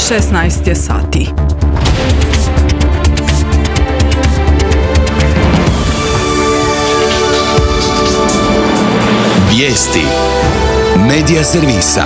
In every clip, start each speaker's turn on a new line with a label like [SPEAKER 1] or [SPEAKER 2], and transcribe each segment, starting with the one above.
[SPEAKER 1] 16 je sati.
[SPEAKER 2] Vijesti Medija servisa.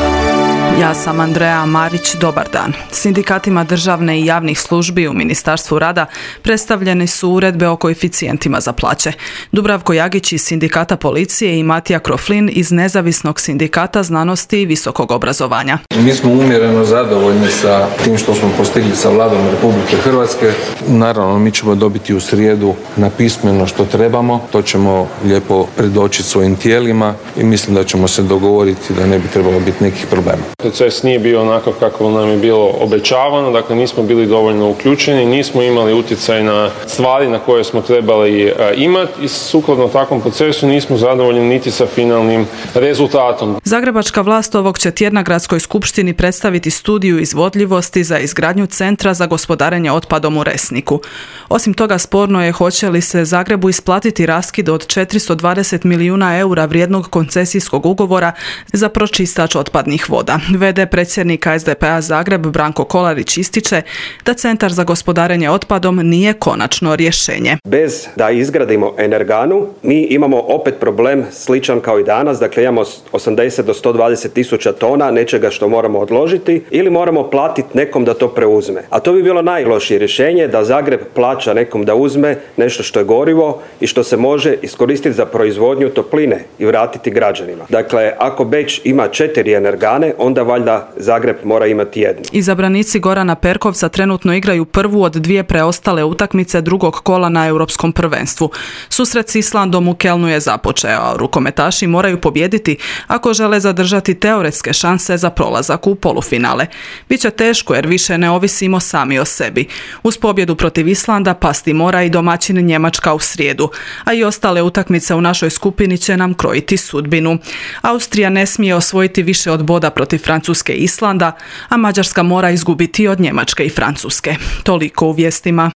[SPEAKER 1] Ja sam Andreja Marić, dobar dan. Sindikatima državne i javnih službi u Ministarstvu rada predstavljene su uredbe o koeficijentima za plaće. Dubravko Jagić iz Sindikata policije i Matija Kroflin iz Nezavisnog sindikata znanosti i visokog obrazovanja.
[SPEAKER 3] Mi smo umjereno zadovoljni sa tim što smo postigli sa Vladom Republike Hrvatske. Naravno, mi ćemo dobiti u srijedu napismeno što trebamo. To ćemo lijepo predočiti svojim tijelima i mislim da ćemo se dogovoriti da ne bi trebalo biti nekih problema.
[SPEAKER 4] Proces nije bio onako kako nam je bilo obećavano, dakle nismo bili dovoljno uključeni, nismo imali utjecaj na stvari na koje smo trebali imati i sukladno takvom procesu nismo zadovoljni niti sa finalnim rezultatom.
[SPEAKER 1] Zagrebačka vlast ovog će tjedna Gradskoj skupštini predstaviti studiju izvodljivosti za izgradnju centra za gospodarenje otpadom u Resniku. Osim toga, sporno je hoće li se Zagrebu isplatiti raskid od 420 milijuna eura vrijednog koncesijskog ugovora za pročistač otpadnih voda. VD predsjednika SDP-a Zagreb Branko Kolarić ističe da Centar za gospodarenje otpadom nije konačno rješenje.
[SPEAKER 5] Bez da izgradimo energanu, mi imamo opet problem sličan kao i danas, dakle imamo 80 do 120 tisuća tona nečega što moramo odložiti ili moramo platiti nekom da to preuzme. A to bi bilo najlošije rješenje, da Zagreb plaća nekom da uzme nešto što je gorivo i što se može iskoristiti za proizvodnju topline i vratiti građanima. Dakle, ako Beč ima 4 energane, onda valjda Zagreb mora imati jednu.
[SPEAKER 1] Izabranici Gorana Perkovca trenutno igraju prvu od 2 preostale utakmice drugog kola na Europskom prvenstvu. Susret s Islandom u Kelnu je započeo, a rukometaši moraju pobijediti ako žele zadržati teoretske šanse za prolazak u polufinale. Biće teško jer više ne ovisimo sami o sebi. Uz pobjedu protiv Islanda pasti mora i domaćin Njemačka u srijedu, a i ostale utakmice u našoj skupini će nam krojiti sudbinu. Austrija ne smije osvojiti više od boda protiv Francuske i Islanda, a Mađarska mora izgubiti od Njemačke i Francuske. Toliko u vijestima.